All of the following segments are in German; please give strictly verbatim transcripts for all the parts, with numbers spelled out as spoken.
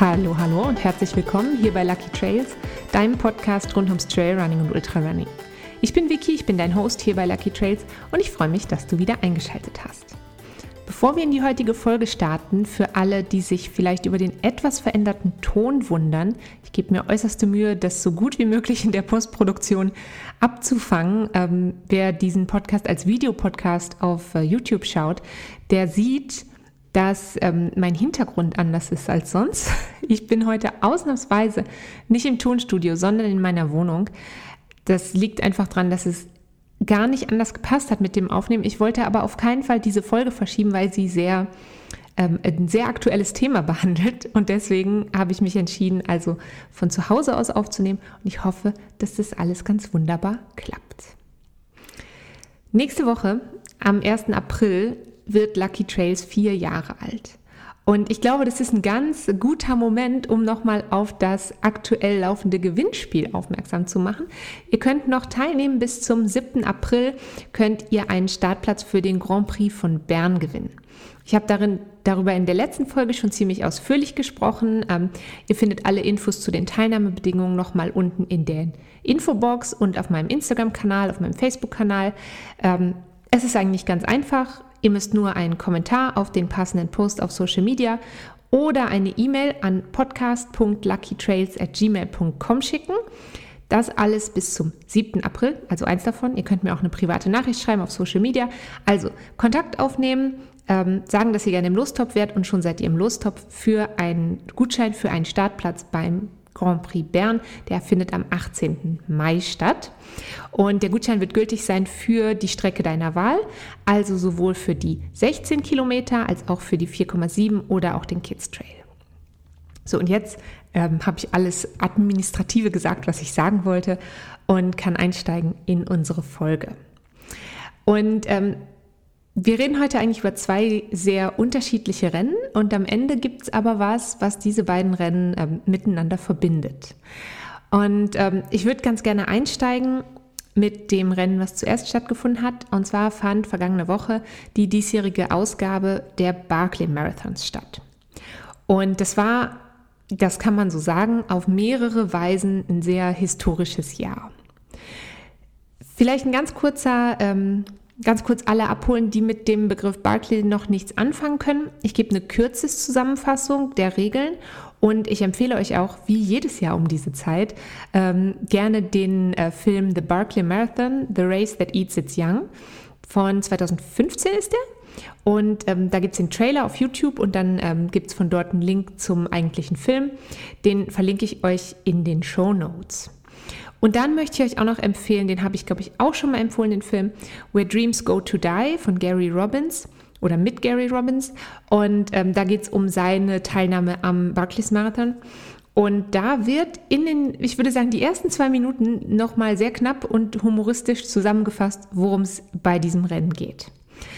Hallo, hallo und herzlich willkommen hier bei Lucky Trails, deinem Podcast rund ums Trailrunning und Ultrarunning. Ich bin Vicky, ich bin dein Host hier bei Lucky Trails und ich freue mich, dass du wieder eingeschaltet hast. Bevor wir in die heutige Folge starten, für alle, die sich vielleicht über den etwas veränderten Ton wundern, ich gebe mir äußerste Mühe, das so gut wie möglich in der Postproduktion abzufangen. Ähm, wer diesen Podcast als Videopodcast auf äh, YouTube schaut, der sieht, dass ähm, mein Hintergrund anders ist als sonst. Ich bin heute ausnahmsweise nicht im Tonstudio, sondern in meiner Wohnung. Das liegt einfach daran, dass es gar nicht anders gepasst hat mit dem Aufnehmen. Ich wollte aber auf keinen Fall diese Folge verschieben, weil sie sehr ähm, ein sehr aktuelles Thema behandelt. Und deswegen habe ich mich entschieden, also von zu Hause aus aufzunehmen. Und ich hoffe, dass das alles ganz wunderbar klappt. Nächste Woche, am ersten April, wird Lucky Trails vier Jahre alt. Und ich glaube, das ist ein ganz guter Moment, um nochmal auf das aktuell laufende Gewinnspiel aufmerksam zu machen. Ihr könnt noch teilnehmen. Bis zum siebten April könnt ihr einen Startplatz für den Grand Prix von Bern gewinnen. Ich habe darin, darüber in der letzten Folge schon ziemlich ausführlich gesprochen. Ähm, ihr findet alle Infos zu den Teilnahmebedingungen nochmal unten in der Infobox und auf meinem Instagram-Kanal, auf meinem Facebook-Kanal. Ähm, es ist eigentlich ganz einfach. Ihr müsst nur einen Kommentar auf den passenden Post auf Social Media oder eine E-Mail an podcast punkt luckytrails at gmail punkt com schicken. Das alles bis zum siebten April, also eins davon. Ihr könnt mir auch eine private Nachricht schreiben auf Social Media. Also Kontakt aufnehmen, ähm, sagen, dass ihr gerne im Lostopf wärt und schon seid ihr im Lostopf für einen Gutschein für einen Startplatz beim Grand Prix Bern. Der findet am achtzehnten Mai statt. Und der Gutschein wird gültig sein für die Strecke deiner Wahl, also sowohl für die sechzehn Kilometer als auch für die vier Komma sieben oder auch den Kids Trail. So, und jetzt ähm, habe ich alles Administrative gesagt, was ich sagen wollte und kann einsteigen in unsere Folge. Und ähm, wir reden heute eigentlich über zwei sehr unterschiedliche Rennen und am Ende gibt es aber was, was diese beiden Rennen ähm, miteinander verbindet. Und ähm, ich würde ganz gerne einsteigen mit dem Rennen, was zuerst stattgefunden hat. Und zwar fand vergangene Woche die diesjährige Ausgabe der Barkley Marathons statt. Und das war, das kann man so sagen, auf mehrere Weisen ein sehr historisches Jahr. Vielleicht ein ganz kurzer... Ähm, Ganz kurz alle abholen, die mit dem Begriff Barkley noch nichts anfangen können. Ich gebe eine Kürzeszusammenfassung der Regeln und ich empfehle euch auch, wie jedes Jahr um diese Zeit, ähm, gerne den äh, Film The Barkley Marathon, The Race That Eats Its Young von zweitausendfünfzehn ist der. Und ähm, da gibt es den Trailer auf YouTube und dann ähm, gibt es von dort einen Link zum eigentlichen Film. Den verlinke ich euch in den Shownotes. Und dann möchte ich euch auch noch empfehlen, den habe ich, glaube ich, auch schon mal empfohlen, den Film Where Dreams Go to Die von Gary Robbins oder mit Gary Robbins. Und ähm, da geht es um seine Teilnahme am Barkley Marathon. Und da wird in den, ich würde sagen, die ersten zwei Minuten nochmal sehr knapp und humoristisch zusammengefasst, worum es bei diesem Rennen geht.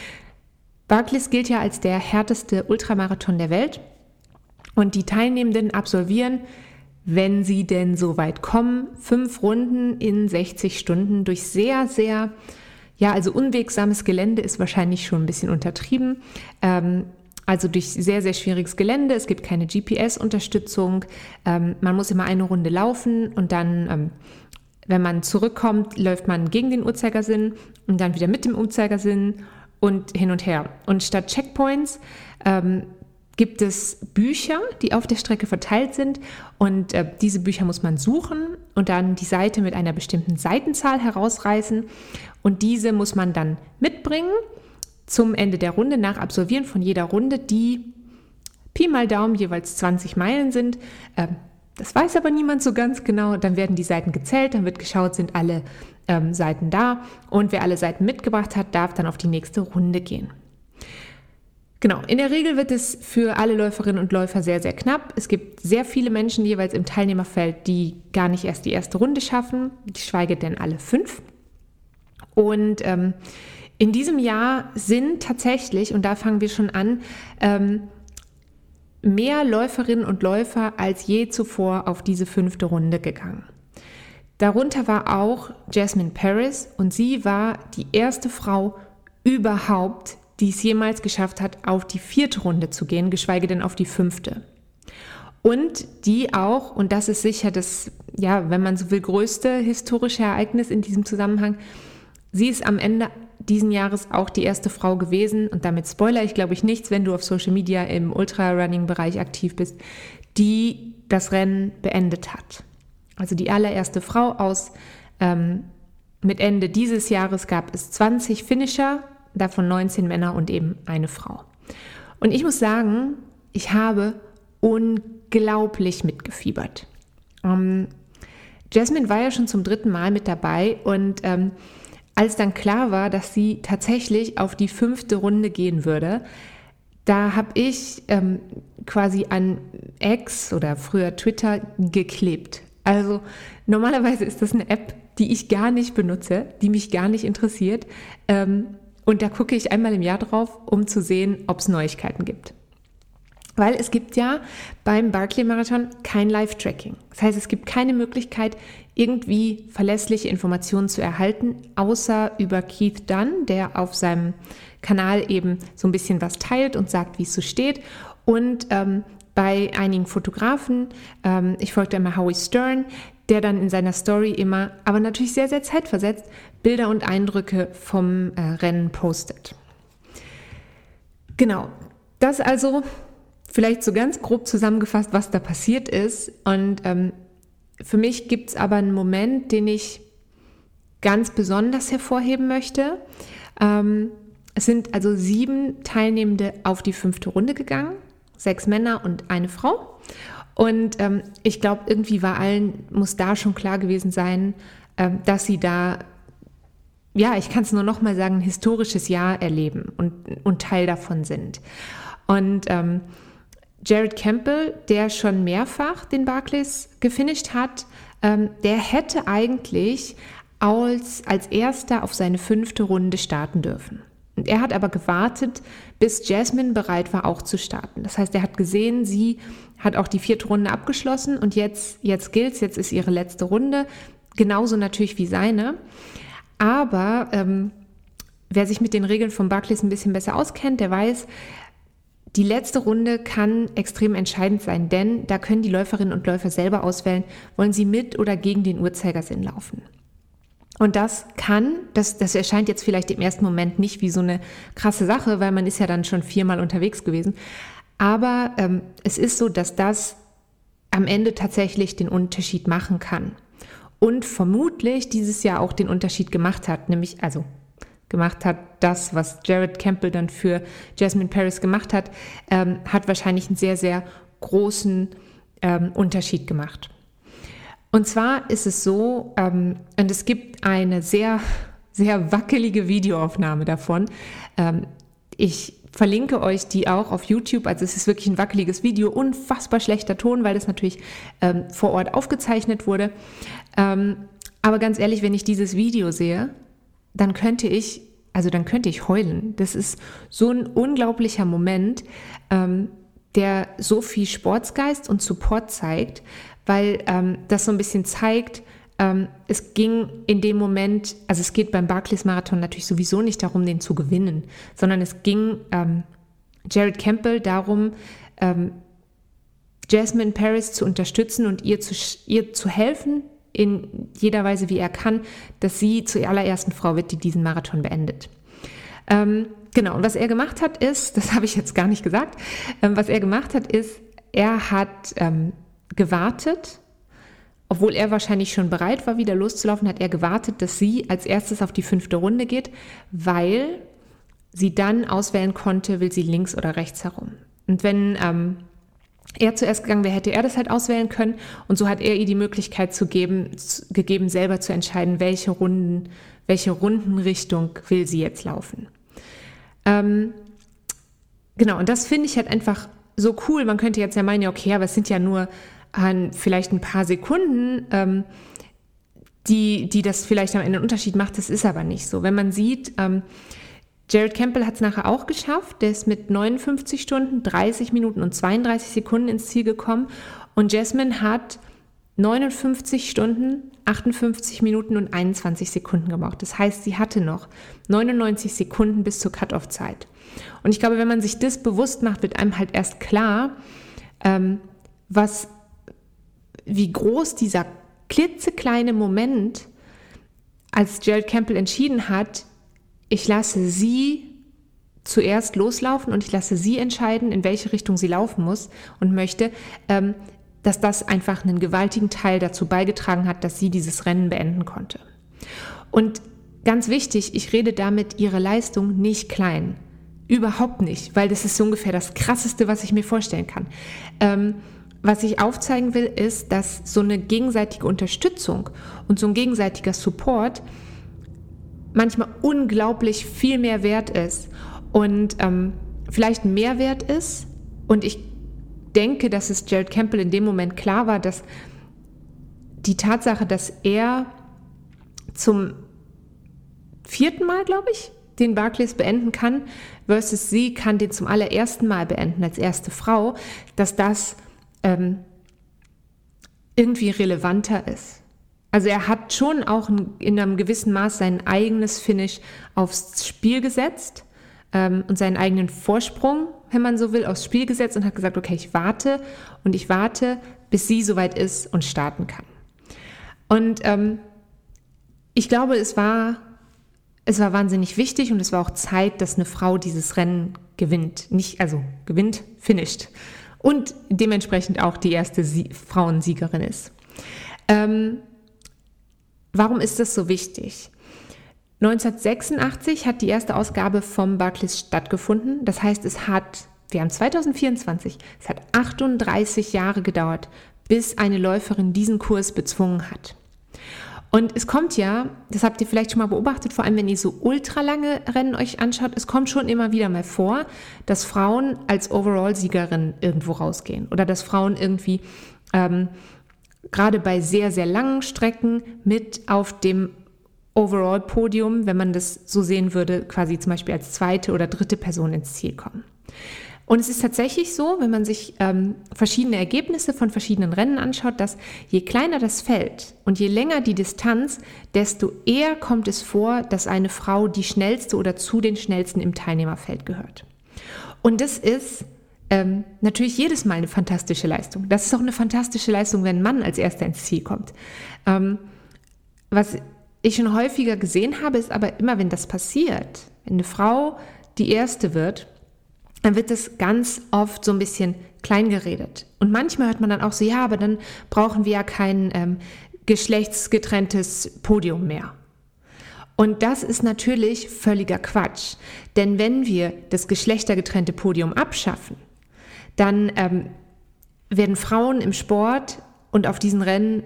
Barkley gilt ja als der härteste Ultramarathon der Welt. Und die Teilnehmenden absolvieren, wenn sie denn so weit kommen, fünf Runden in sechzig Stunden durch sehr, sehr, ja, also unwegsames Gelände ist wahrscheinlich schon ein bisschen untertrieben. Ähm, also durch sehr, sehr schwieriges Gelände. Es gibt keine G P S-Unterstützung. Ähm, man muss immer eine Runde laufen und dann, ähm, wenn man zurückkommt, läuft man gegen den Uhrzeigersinn und dann wieder mit dem Uhrzeigersinn und hin und her. Und statt Checkpoints ähm, gibt es Bücher, die auf der Strecke verteilt sind und äh, diese Bücher muss man suchen und dann die Seite mit einer bestimmten Seitenzahl herausreißen und diese muss man dann mitbringen zum Ende der Runde, nach Absolvieren von jeder Runde, die Pi mal Daumen jeweils zwanzig Meilen sind. Äh, das weiß aber niemand so ganz genau. Dann werden die Seiten gezählt, dann wird geschaut, sind alle ähm, Seiten da und wer alle Seiten mitgebracht hat, darf dann auf die nächste Runde gehen. Genau, in der Regel wird es für alle Läuferinnen und Läufer sehr, sehr knapp. Es gibt sehr viele Menschen jeweils im Teilnehmerfeld, die gar nicht erst die erste Runde schaffen, geschweige denn alle fünf. Und ähm, in diesem Jahr sind tatsächlich, und da fangen wir schon an, ähm, mehr Läuferinnen und Läufer als je zuvor auf diese fünfte Runde gegangen. Darunter war auch Jasmine Paris und sie war die erste Frau überhaupt, die es jemals geschafft hat, auf die vierte Runde zu gehen, geschweige denn auf die fünfte. und die auch, und das ist sicher das, ja, wenn man so will, größte historische Ereignis in diesem Zusammenhang, sie ist am Ende diesen Jahres auch die erste Frau gewesen, und damit spoiler ich, glaube ich, nichts, wenn du auf Social Media im Ultra-Running-Bereich aktiv bist, die das Rennen beendet hat. Also die allererste Frau aus, ähm, mit Ende dieses Jahres gab es zwanzig Finisher, davon neunzehn Männer und eben eine Frau. Und ich muss sagen, ich habe unglaublich mitgefiebert. Ähm, Jasmine war ja schon zum dritten Mal mit dabei, und ähm, als dann klar war, dass sie tatsächlich auf die fünfte Runde gehen würde, da habe ich ähm, quasi an X oder früher Twitter geklebt. Also normalerweise ist das eine App, die ich gar nicht benutze, die mich gar nicht interessiert. Ähm, und da gucke ich einmal im Jahr drauf, um zu sehen, ob es Neuigkeiten gibt. Weil es gibt ja beim Barkley-Marathon kein Live-Tracking. Das heißt, es gibt keine Möglichkeit, irgendwie verlässliche Informationen zu erhalten, außer über Keith Dunn, der auf seinem Kanal eben so ein bisschen was teilt und sagt, wie es so steht. Und ähm, bei einigen Fotografen, ähm, ich folgte immer Howie Stern, der dann in seiner Story immer, aber natürlich sehr, sehr zeitversetzt, Bilder und Eindrücke vom äh, Rennen postet. Genau, das also vielleicht so ganz grob zusammengefasst, was da passiert ist. Und ähm, für mich gibt es aber einen Moment, den ich ganz besonders hervorheben möchte. Ähm, es sind also sieben Teilnehmende auf die fünfte Runde gegangen, sechs Männer und eine Frau. Und ähm, ich glaube, irgendwie war allen, muss da schon klar gewesen sein, ähm, dass sie da, ja, ich kann es nur noch mal sagen, ein historisches Jahr erleben und, und Teil davon sind. Und ähm, Jared Campbell, der schon mehrfach den Barclays gefinisht hat, ähm, der hätte eigentlich als, als Erster auf seine fünfte Runde starten dürfen. Und er hat aber gewartet, bis Jasmine bereit war, auch zu starten. Das heißt, er hat gesehen, sie hat auch die vierte Runde abgeschlossen und jetzt, jetzt gilt's, jetzt ist ihre letzte Runde. Genauso natürlich wie seine. Aber ähm, wer sich mit den Regeln von Barclays ein bisschen besser auskennt, der weiß, die letzte Runde kann extrem entscheidend sein, denn da können die Läuferinnen und Läufer selber auswählen, wollen sie mit oder gegen den Uhrzeigersinn laufen. Und das kann, das, das erscheint jetzt vielleicht im ersten Moment nicht wie so eine krasse Sache, weil man ist ja dann schon viermal unterwegs gewesen. Aber ähm, es ist so, dass das am Ende tatsächlich den Unterschied machen kann. Und vermutlich dieses Jahr auch den Unterschied gemacht hat, nämlich, also gemacht hat, das, was Jared Campbell dann für Jasmine Paris gemacht hat, ähm, hat wahrscheinlich einen sehr, sehr großen ähm, Unterschied gemacht. Und zwar ist es so, ähm, und es gibt eine sehr, sehr wackelige Videoaufnahme davon. Ähm, ich verlinke euch die auch auf YouTube. Also es ist wirklich ein wackeliges Video, unfassbar schlechter Ton, weil das natürlich ähm, vor Ort aufgezeichnet wurde. Ähm, aber ganz ehrlich, wenn ich dieses Video sehe, dann könnte ich, also dann könnte ich heulen. Das ist so ein unglaublicher Moment, ähm, der so viel Sportsgeist und Support zeigt, weil ähm, das so ein bisschen zeigt, ähm, es ging in dem Moment, also es geht beim Barclays-Marathon natürlich sowieso nicht darum, den zu gewinnen, sondern es ging ähm, Jared Campbell darum, ähm, Jasmine Paris zu unterstützen und ihr zu, ihr zu helfen, in jeder Weise, wie er kann, dass sie zur allerersten Frau wird, die diesen Marathon beendet. Ähm, genau, und was er gemacht hat ist, das habe ich jetzt gar nicht gesagt, ähm, was er gemacht hat ist, er hat ähm, gewartet, obwohl er wahrscheinlich schon bereit war, wieder loszulaufen, hat er gewartet, dass sie als erstes auf die fünfte Runde geht, weil sie dann auswählen konnte, will sie links oder rechts herum. Und wenn ähm, er zuerst gegangen wäre, hätte er das halt auswählen können und so hat er ihr die Möglichkeit zu geben, zu, gegeben, selber zu entscheiden, welche Runden, welche Rundenrichtung will sie jetzt laufen. Ähm, genau, und das finde ich halt einfach so cool. Man könnte jetzt ja meinen, ja okay, aber es sind ja nur an vielleicht ein paar Sekunden, ähm, die, die das vielleicht am Ende einen Unterschied macht. Das ist aber nicht so. Wenn man sieht, ähm, Jared Campbell hat es nachher auch geschafft. Der ist mit neunundfünfzig Stunden, dreißig Minuten und zweiunddreißig Sekunden ins Ziel gekommen. Und Jasmine hat neunundfünfzig Stunden, achtundfünfzig Minuten und einundzwanzig Sekunden gebraucht. Das heißt, sie hatte noch neunundneunzig Sekunden bis zur Cut-Off-Zeit. Und ich glaube, wenn man sich das bewusst macht, wird einem halt erst klar, ähm, was, wie groß dieser klitzekleine Moment, als Gerald Campbell entschieden hat, ich lasse sie zuerst loslaufen und ich lasse sie entscheiden, in welche Richtung sie laufen muss und möchte, ähm, dass das einfach einen gewaltigen Teil dazu beigetragen hat, dass sie dieses Rennen beenden konnte. Und ganz wichtig, ich rede damit ihre Leistung nicht klein. Überhaupt nicht, weil das ist so ungefähr das Krasseste, was ich mir vorstellen kann. Ähm, was ich aufzeigen will, ist, dass so eine gegenseitige Unterstützung und so ein gegenseitiger Support manchmal unglaublich viel mehr wert ist und ähm, vielleicht mehr wert ist. Und ich denke, dass es Gerald Campbell in dem Moment klar war, dass die Tatsache, dass er zum vierten Mal, glaube ich, den Barclays beenden kann, versus sie kann den zum allerersten Mal beenden als erste Frau, dass das ähm, irgendwie relevanter ist. Also er hat schon auch in einem gewissen Maß sein eigenes Finish aufs Spiel gesetzt ähm, und seinen eigenen Vorsprung, wenn man so will, aufs Spiel gesetzt und hat gesagt, okay, ich warte und ich warte, bis sie soweit ist und starten kann. Und ähm, ich glaube, es war Es war wahnsinnig wichtig und es war auch Zeit, dass eine Frau dieses Rennen gewinnt. Nicht, also gewinnt, finisht. Und dementsprechend auch die erste Sie- Frauensiegerin ist. Ähm, warum ist das so wichtig? neunzehnhundertsechsundachtzig hat die erste Ausgabe vom Barclays stattgefunden. Das heißt, es hat, wir haben zwanzig vierundzwanzig, es hat achtunddreißig Jahre gedauert, bis eine Läuferin diesen Kurs bezwungen hat. Und es kommt ja, das habt ihr vielleicht schon mal beobachtet, vor allem wenn ihr so ultralange Rennen euch anschaut, es kommt schon immer wieder mal vor, dass Frauen als Overall-Siegerin irgendwo rausgehen oder dass Frauen irgendwie ähm, gerade bei sehr, sehr langen Strecken mit auf dem Overall-Podium, wenn man das so sehen würde, quasi zum Beispiel als zweite oder dritte Person ins Ziel kommen. Und es ist tatsächlich so, wenn man sich ähm, verschiedene Ergebnisse von verschiedenen Rennen anschaut, dass je kleiner das Feld und je länger die Distanz, desto eher kommt es vor, dass eine Frau die schnellste oder zu den schnellsten im Teilnehmerfeld gehört. Und das ist ähm, natürlich jedes Mal eine fantastische Leistung. Das ist auch eine fantastische Leistung, wenn ein Mann als Erster ins Ziel kommt. Ähm, was ich schon häufiger gesehen habe, ist aber immer, wenn das passiert, wenn eine Frau die Erste wird, dann wird das ganz oft so ein bisschen klein geredet. Und manchmal hört man dann auch so, ja, aber dann brauchen wir ja kein ähm, geschlechtsgetrenntes Podium mehr. Und das ist natürlich völliger Quatsch. Denn wenn wir das geschlechtergetrennte Podium abschaffen, dann ähm, werden Frauen im Sport und auf diesen Rennen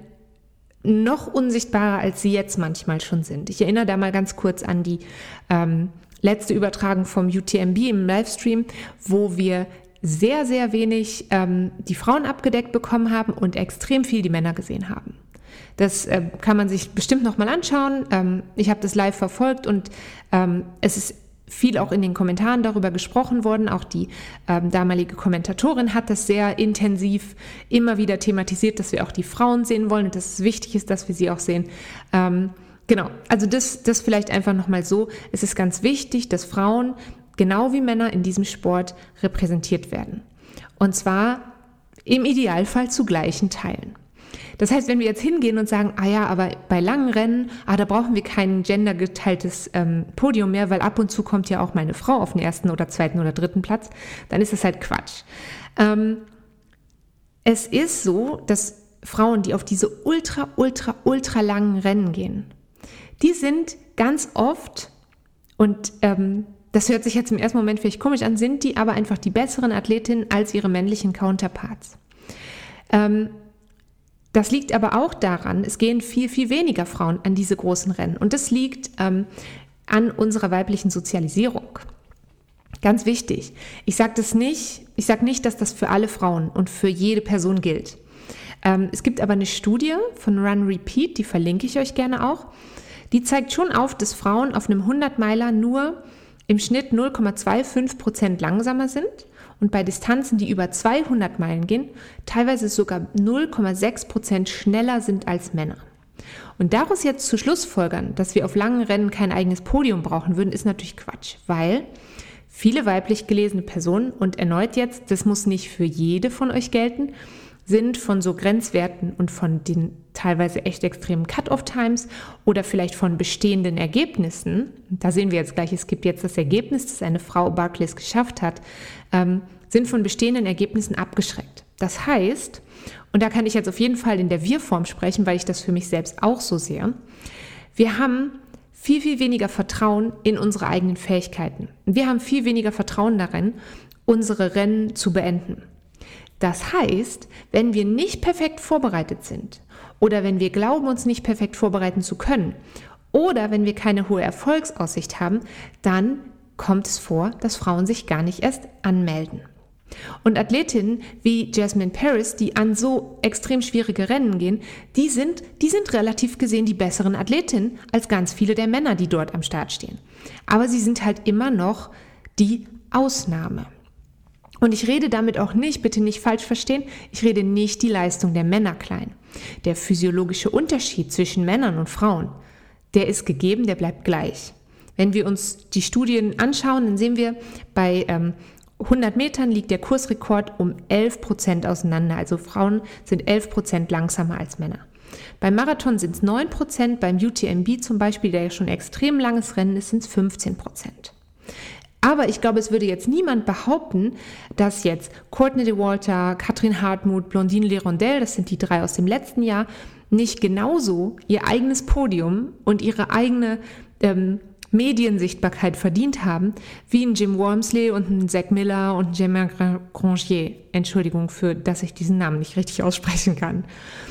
noch unsichtbarer, als sie jetzt manchmal schon sind. Ich erinnere da mal ganz kurz an die ähm, letzte Übertragung vom U T M B im Livestream, wo wir sehr, sehr wenig ähm, die Frauen abgedeckt bekommen haben und extrem viel die Männer gesehen haben. Das äh, kann man sich bestimmt nochmal anschauen. Ähm, ich habe das live verfolgt und ähm, es ist viel auch in den Kommentaren darüber gesprochen worden. Auch die ähm, damalige Kommentatorin hat das sehr intensiv immer wieder thematisiert, dass wir auch die Frauen sehen wollen und dass es wichtig ist, dass wir sie auch sehen. Ähm, Genau, also das, das vielleicht einfach nochmal so. Es ist ganz wichtig, dass Frauen genau wie Männer in diesem Sport repräsentiert werden. Und zwar im Idealfall zu gleichen Teilen. Das heißt, wenn wir jetzt hingehen und sagen, ah ja, aber bei langen Rennen, ah, da brauchen wir kein gendergeteiltes ähm, Podium mehr, weil ab und zu kommt ja auch meine Frau auf den ersten oder zweiten oder dritten Platz, dann ist das halt Quatsch. Ähm, es ist so, dass Frauen, die auf diese ultra, ultra, ultra langen Rennen gehen, die sind ganz oft, und ähm, das hört sich jetzt im ersten Moment vielleicht komisch an, sind die aber einfach die besseren Athletinnen als ihre männlichen Counterparts. Ähm, das liegt aber auch daran, es gehen viel, viel weniger Frauen an diese großen Rennen. Und das liegt ähm, an unserer weiblichen Sozialisierung. Ganz wichtig. Ich sage das nicht, ich sage nicht, dass das für alle Frauen und für jede Person gilt. Ähm, es gibt aber eine Studie von Run Repeat, die verlinke ich euch gerne auch. Die zeigt schon auf, dass Frauen auf einem hundert-Meiler nur im Schnitt null Komma fünfundzwanzig Prozent langsamer sind und bei Distanzen, die über zweihundert Meilen gehen, teilweise sogar null Komma sechs Prozent schneller sind als Männer. Und daraus jetzt zu schlussfolgern, dass wir auf langen Rennen kein eigenes Podium brauchen würden, ist natürlich Quatsch, weil viele weiblich gelesene Personen, und erneut jetzt, das muss nicht für jede von euch gelten, sind von so Grenzwerten und von den teilweise echt extremen Cut-off-Times oder vielleicht von bestehenden Ergebnissen, da sehen wir jetzt gleich, es gibt jetzt das Ergebnis, das eine Frau Barclays geschafft hat, ähm, sind von bestehenden Ergebnissen abgeschreckt. Das heißt, und da kann ich jetzt auf jeden Fall in der Wir-Form sprechen, weil ich das für mich selbst auch so sehe, wir haben viel, viel weniger Vertrauen in unsere eigenen Fähigkeiten. Wir haben viel weniger Vertrauen darin, unsere Rennen zu beenden. Das heißt, wenn wir nicht perfekt vorbereitet sind oder wenn wir glauben, uns nicht perfekt vorbereiten zu können oder wenn wir keine hohe Erfolgsaussicht haben, dann kommt es vor, dass Frauen sich gar nicht erst anmelden. Und Athletinnen wie Jasmine Paris, die an so extrem schwierige Rennen gehen, die sind, die sind relativ gesehen die besseren Athletinnen als ganz viele der Männer, die dort am Start stehen. Aber sie sind halt immer noch die Ausnahme. Und ich rede damit auch nicht, bitte nicht falsch verstehen, ich rede nicht die Leistung der Männer klein. Der physiologische Unterschied zwischen Männern und Frauen, der ist gegeben, der bleibt gleich. Wenn wir uns die Studien anschauen, dann sehen wir, bei ähm, hundert Metern liegt der Kursrekord um elf Prozent auseinander. Also Frauen sind elf Prozent langsamer als Männer. Beim Marathon sind es neun Prozent, beim U T M B zum Beispiel, der ja schon ein extrem langes Rennen ist, sind es fünfzehn Prozent. Aber ich glaube, es würde jetzt niemand behaupten, dass jetzt Courtney Dauwalter, Katrin Hartmut, Blondine Lerondelle, das sind die drei aus dem letzten Jahr, nicht genauso ihr eigenes Podium und ihre eigene ähm, Mediensichtbarkeit verdient haben, wie ein Jim Wormsley und ein Zach Miller und ein Germain Grangier. Entschuldigung für, dass ich diesen Namen nicht richtig aussprechen kann.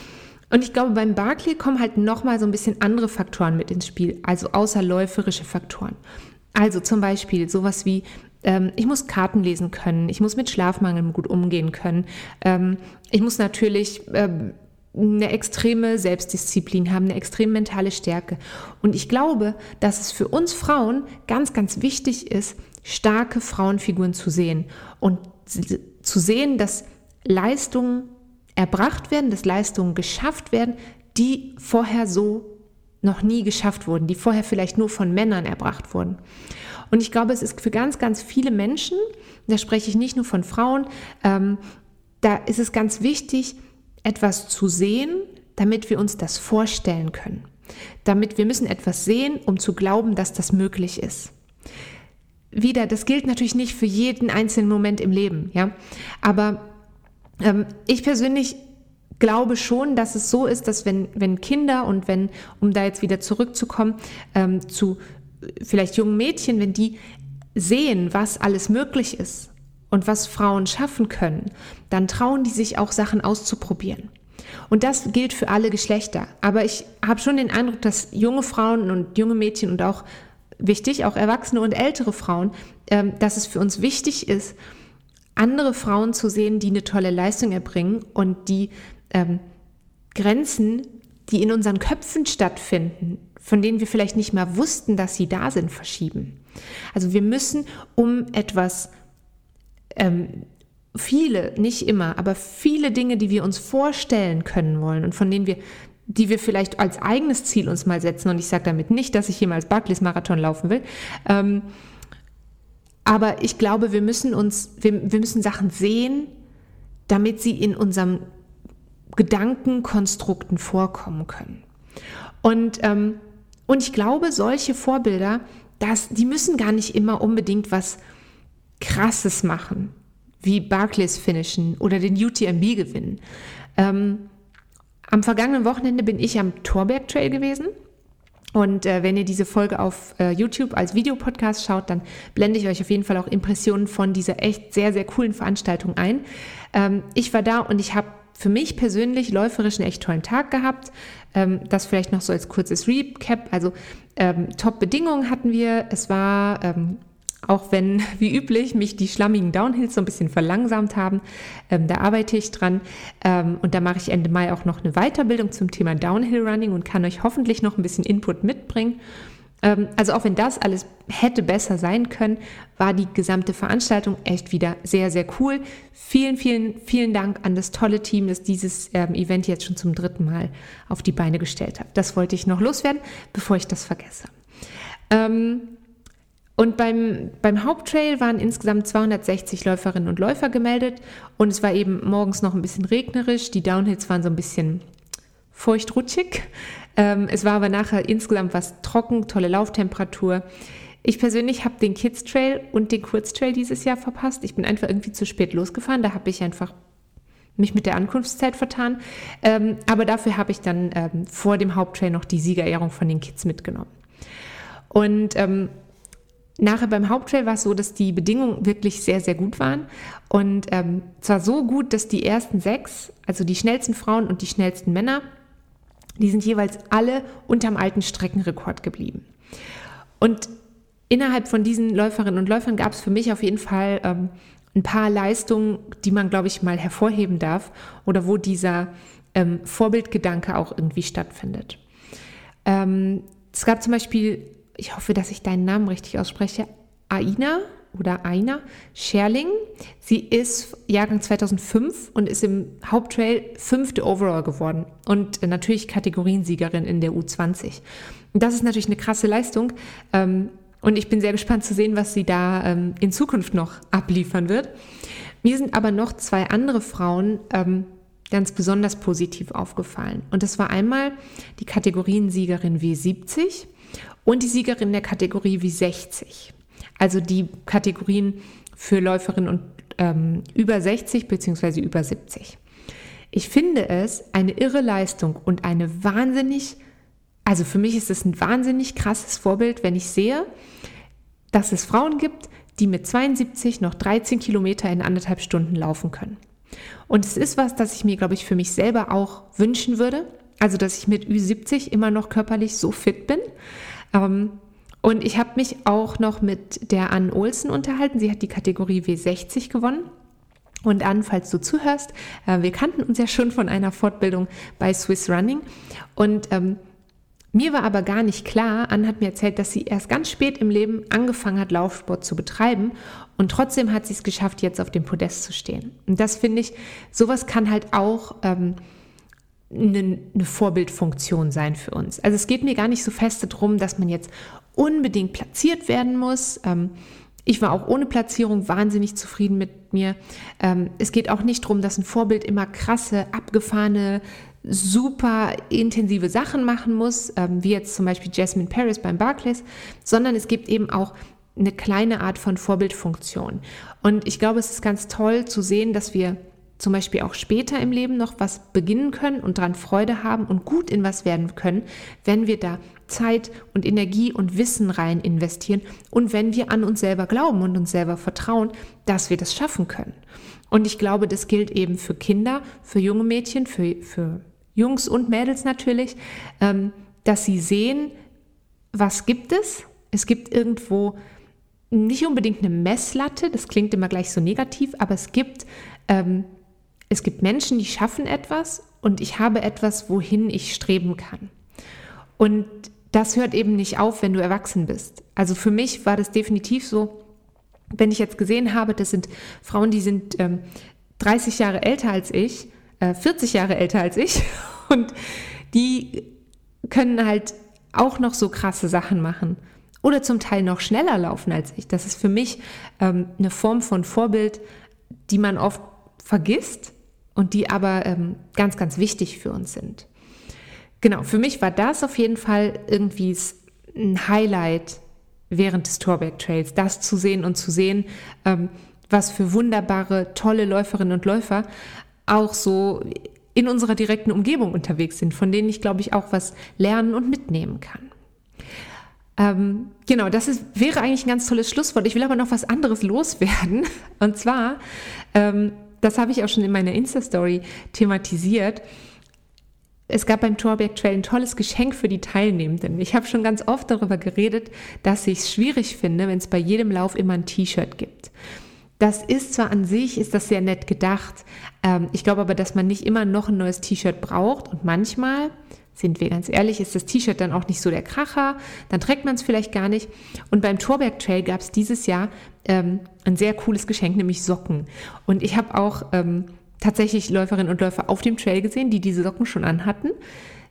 Und ich glaube, beim Barkley kommen halt nochmal so ein bisschen andere Faktoren mit ins Spiel, also außerläuferische Faktoren. Also zum Beispiel sowas wie, ähm, ich muss Karten lesen können, ich muss mit Schlafmangel gut umgehen können, ähm, ich muss natürlich ähm, eine extreme Selbstdisziplin haben, eine extreme mentale Stärke. Und ich glaube, dass es für uns Frauen ganz, ganz wichtig ist, starke Frauenfiguren zu sehen und zu sehen, dass Leistungen erbracht werden, dass Leistungen geschafft werden, die vorher so noch nie geschafft wurden, die vorher vielleicht nur von Männern erbracht wurden. Und ich glaube, es ist für ganz, ganz viele Menschen, da spreche ich nicht nur von Frauen, ähm, da ist es ganz wichtig, etwas zu sehen, damit wir uns das vorstellen können. Damit wir müssen etwas sehen, um zu glauben, dass das möglich ist. Wieder, das gilt natürlich nicht für jeden einzelnen Moment im Leben, ja. Aber ähm, ich persönlich glaube schon, dass es so ist, dass wenn, wenn Kinder und wenn, um da jetzt wieder zurückzukommen, ähm, zu vielleicht jungen Mädchen, wenn die sehen, was alles möglich ist und was Frauen schaffen können, dann trauen die sich auch Sachen auszuprobieren. Und das gilt für alle Geschlechter. Aber ich habe schon den Eindruck, dass junge Frauen und junge Mädchen und auch wichtig, auch erwachsene und ältere Frauen, ähm, dass es für uns wichtig ist, andere Frauen zu sehen, die eine tolle Leistung erbringen und die ähm, Grenzen, die in unseren Köpfen stattfinden, von denen wir vielleicht nicht mal wussten, dass sie da sind, verschieben. Also wir müssen um etwas, ähm, viele, nicht immer, aber viele Dinge, die wir uns vorstellen können wollen und von denen wir, die wir vielleicht als eigenes Ziel uns mal setzen, und ich sage damit nicht, dass ich jemals Barclays-Marathon laufen will, ähm, aber ich glaube, wir müssen uns, wir, wir müssen Sachen sehen, damit sie in unserem Gedankenkonstrukten vorkommen können. Und, ähm, und ich glaube, solche Vorbilder, das, die müssen gar nicht immer unbedingt was Krasses machen, wie Barclays finishen oder den U T M B gewinnen. Ähm, am vergangenen Wochenende bin ich am Torberg Trail gewesen. Und äh, wenn ihr diese Folge auf äh, YouTube als Videopodcast schaut, dann blende ich euch auf jeden Fall auch Impressionen von dieser echt sehr, sehr coolen Veranstaltung ein. Ähm, ich war da und ich habe für mich persönlich läuferisch einen echt tollen Tag gehabt. Ähm, das vielleicht noch so als kurzes Recap. Also ähm, Top-Bedingungen hatten wir. Es war, ähm, auch wenn, wie üblich, mich die schlammigen Downhills so ein bisschen verlangsamt haben, ähm, da arbeite ich dran. Ähm, und da mache ich Ende Mai auch noch eine Weiterbildung zum Thema Downhill Running und kann euch hoffentlich noch ein bisschen Input mitbringen. Ähm, also auch wenn das alles hätte besser sein können, war die gesamte Veranstaltung echt wieder sehr, sehr cool. Vielen, vielen, vielen Dank an das tolle Team, das dieses ähm, Event jetzt schon zum dritten Mal auf die Beine gestellt hat. Das wollte ich noch loswerden, bevor ich das vergesse. Ähm, Und beim, beim Haupttrail waren insgesamt zweihundertsechzig Läuferinnen und Läufer gemeldet und es war eben morgens noch ein bisschen regnerisch, die Downhills waren so ein bisschen feucht-rutschig. Ähm, es war aber nachher insgesamt was trocken, tolle Lauftemperatur. Ich persönlich habe den Kids Trail und den Kurztrail dieses Jahr verpasst. Ich bin einfach irgendwie zu spät losgefahren, da habe ich einfach mich mit der Ankunftszeit vertan. Ähm, aber dafür habe ich dann ähm, vor dem Haupttrail noch die Siegerehrung von den Kids mitgenommen. Und ähm, nachher beim Haupttrail war es so, dass die Bedingungen wirklich sehr, sehr gut waren. Und ähm, zwar so gut, dass die ersten sechs, also die schnellsten Frauen und die schnellsten Männer, die sind jeweils alle unterm alten Streckenrekord geblieben. Und innerhalb von diesen Läuferinnen und Läufern gab es für mich auf jeden Fall ähm, ein paar Leistungen, die man, glaube ich, mal hervorheben darf oder wo dieser ähm, Vorbildgedanke auch irgendwie stattfindet. Ähm, es gab zum Beispiel, ich hoffe, dass ich deinen Namen richtig ausspreche, Aina oder Aina Scherling. Sie ist Jahrgang zweitausendfünf und ist im Haupttrail fünfte Overall geworden und natürlich Kategoriensiegerin in der U zwanzig. Und das ist natürlich eine krasse Leistung ähm, und ich bin sehr gespannt zu sehen, was sie da ähm, in Zukunft noch abliefern wird. Mir sind aber noch zwei andere Frauen ähm, ganz besonders positiv aufgefallen. Und das war einmal die Kategoriensiegerin W siebzig und die Siegerin der Kategorie W sechzig. Also die Kategorien für Läuferinnen und ähm, über sechzig bzw. über siebzig. Ich finde es eine irre Leistung und eine wahnsinnig, also für mich ist es ein wahnsinnig krasses Vorbild, wenn ich sehe, dass es Frauen gibt, die mit zweiundsiebzig noch dreizehn Kilometer in anderthalb Stunden laufen können. Und es ist was, das ich mir, glaube ich, für mich selber auch wünschen würde. Also, dass ich mit Ü siebzig immer noch körperlich so fit bin. Ähm, Und ich habe mich auch noch mit der Ann Olsen unterhalten. Sie hat die Kategorie W sechzig gewonnen. Und Ann, falls du zuhörst, äh, wir kannten uns ja schon von einer Fortbildung bei Swiss Running. Und ähm, mir war aber gar nicht klar, Ann hat mir erzählt, dass sie erst ganz spät im Leben angefangen hat, Laufsport zu betreiben. Und trotzdem hat sie es geschafft, jetzt auf dem Podest zu stehen. Und das finde ich, sowas kann halt auch ähm, eine, eine Vorbildfunktion sein für uns. Also es geht mir gar nicht so fest darum, dass man jetzt unbedingt platziert werden muss. Ähm, ich war auch ohne Platzierung wahnsinnig zufrieden mit mir. Ähm, es geht auch nicht darum, dass ein Vorbild immer krasse, abgefahrene, super intensive Sachen machen muss, ähm, wie jetzt zum Beispiel Jasmine Paris beim Barclays, sondern es gibt eben auch eine kleine Art von Vorbildfunktion. Und ich glaube, es ist ganz toll zu sehen, dass wir zum Beispiel auch später im Leben noch was beginnen können und daran Freude haben und gut in was werden können, wenn wir da Zeit und Energie und Wissen rein investieren und wenn wir an uns selber glauben und uns selber vertrauen, dass wir das schaffen können. Und ich glaube, das gilt eben für Kinder, für junge Mädchen, für, für Jungs und Mädels natürlich, ähm, dass sie sehen, was gibt es? Es gibt irgendwo nicht unbedingt eine Messlatte, das klingt immer gleich so negativ, aber es gibt ähm, Es gibt Menschen, die schaffen etwas und ich habe etwas, wohin ich streben kann. Und das hört eben nicht auf, wenn du erwachsen bist. Also für mich war das definitiv so, wenn ich jetzt gesehen habe, das sind Frauen, die sind ähm, dreißig Jahre älter als ich, äh, vierzig Jahre älter als ich und die können halt auch noch so krasse Sachen machen oder zum Teil noch schneller laufen als ich. Das ist für mich ähm, eine Form von Vorbild, die man oft vergisst und die aber ähm, ganz, ganz wichtig für uns sind. Genau, für mich war das auf jeden Fall irgendwie ein Highlight während des Thorberg Trails, das zu sehen und zu sehen, ähm, was für wunderbare, tolle Läuferinnen und Läufer auch so in unserer direkten Umgebung unterwegs sind, von denen ich, glaube ich, auch was lernen und mitnehmen kann. Ähm, genau, das ist, wäre eigentlich ein ganz tolles Schlusswort. Ich will aber noch was anderes loswerden. Und zwar, ähm, das habe ich auch schon in meiner Insta-Story thematisiert. Es gab beim Thorberg Trail ein tolles Geschenk für die Teilnehmenden. Ich habe schon ganz oft darüber geredet, dass ich es schwierig finde, wenn es bei jedem Lauf immer ein T-Shirt gibt. Das ist zwar an sich, ist das sehr nett gedacht. Ähm, ich glaube aber, dass man nicht immer noch ein neues T-Shirt braucht. Und manchmal, sind wir ganz ehrlich, ist das T-Shirt dann auch nicht so der Kracher. Dann trägt man es vielleicht gar nicht. Und beim Thorberg Trail gab es dieses Jahr ähm, ein sehr cooles Geschenk, nämlich Socken. Und ich habe auch ähm, tatsächlich Läuferinnen und Läufer auf dem Trail gesehen, die diese Socken schon anhatten.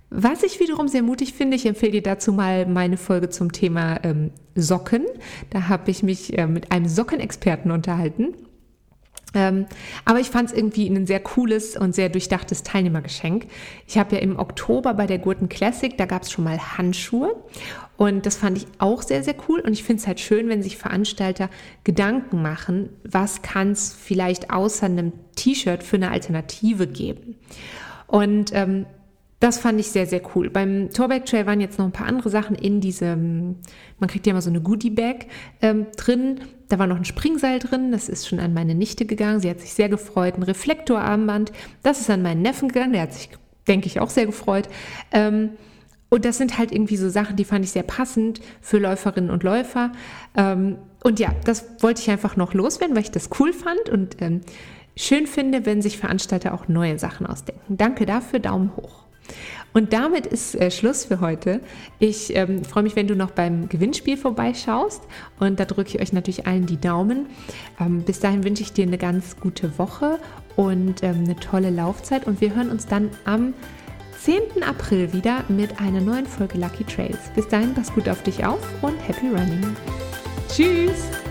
Was ich wiederum sehr mutig finde, ich empfehle dir dazu mal meine Folge zum Thema ähm, Socken. Da habe ich mich äh, mit einem Sockenexperten unterhalten. Ähm, aber ich fand es irgendwie ein sehr cooles und sehr durchdachtes Teilnehmergeschenk. Ich habe ja im Oktober bei der Gurten Classic, da gab es schon mal Handschuhe und das fand ich auch sehr, sehr cool und ich finde es halt schön, wenn sich Veranstalter Gedanken machen, was kann es vielleicht außer einem T-Shirt für eine Alternative geben. Und ähm, das fand ich sehr, sehr cool. Beim Torberg Trail waren jetzt noch ein paar andere Sachen in diesem, man kriegt ja immer so eine Goodie-Bag ähm, drin. Da war noch ein Springseil drin, das ist schon an meine Nichte gegangen. Sie hat sich sehr gefreut. Ein Reflektorarmband, das ist an meinen Neffen gegangen. Der hat sich, denke ich, auch sehr gefreut. Ähm, und das sind halt irgendwie so Sachen, die fand ich sehr passend für Läuferinnen und Läufer. Ähm, und ja, das wollte ich einfach noch loswerden, weil ich das cool fand und ähm, schön finde, wenn sich Veranstalter auch neue Sachen ausdenken. Danke dafür, Daumen hoch. Und damit ist äh, Schluss für heute. Ich ähm, freue mich, wenn du noch beim Gewinnspiel vorbeischaust und da drücke ich euch natürlich allen die Daumen. Ähm, bis dahin wünsche ich dir eine ganz gute Woche und ähm, eine tolle Laufzeit und wir hören uns dann am zehnten April wieder mit einer neuen Folge Lucky Trails. Bis dahin, pass gut auf dich auf und happy running. Tschüss!